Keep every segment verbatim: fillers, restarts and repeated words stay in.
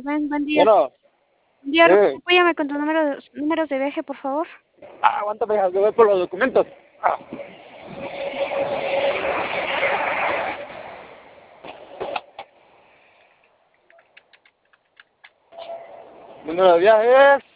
Rubén, buen día. Bueno, Buen día, Rubén. eh, Apóyame con tus números, números de viaje, por favor. ah, aguántame, yo voy por los documentos. Ah, número de viaje es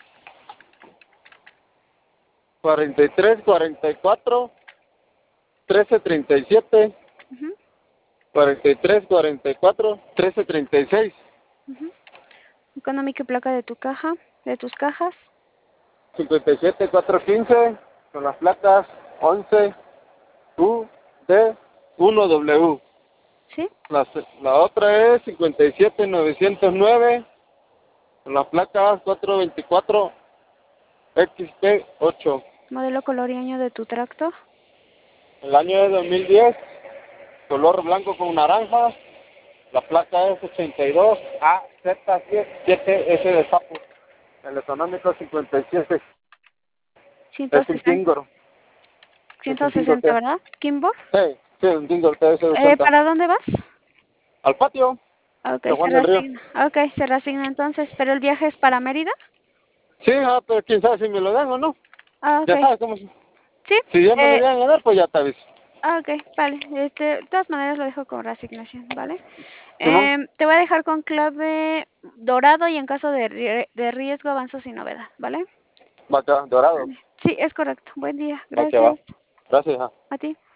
cuarenta y tres, cuarenta y cuatro, trece, treinta y siete, Ujú, cuarenta y tres, cuarenta y cuatro, trece, treinta y seis, ujú. Económica y placa de tu caja, de tus cajas. cincuenta y siete, cuatrocientos quince, con las placas once, U, D, uno, W. ¿Sí? La, se- la otra es cincuenta y siete, novecientos nueve, con las placas cuatrocientos veinticuatro, X P ocho. Modelo, color y año de tu tracto. El año es dos mil diez, color blanco con naranja. La placa es ochenta y dos A Z siete S de sapo. El económico cincuenta y siete. Es un ciento sesenta, Tingor. Es un Tingor ciento sesenta, T. ¿verdad? Kimbo. Sí, sí, un Tingor T S Eh, ochenta. ¿para dónde vas? Al patio Ok, de se Juan del Río. reasigna. Ok, se reasigna entonces. ¿Pero el viaje es para Mérida? Sí, ah, pero quién sabe si me lo dan o no. Ah, ok. Ya sabes cómo. Si ¿Sí? si ya me lo Eh, llegan a dar, pues ya te aviso. ah, ok, vale. Este, de todas maneras lo dejo con reasignación, ¿vale? Simón, Em, te voy a dejar con clave dorado y en caso de, rie- de riesgo avanzo sin novedad, ¿vale? va acá, dorado. Vale. Sí, es correcto. Buen día. Ok, Gracias. va. Gracias, hija. A ti.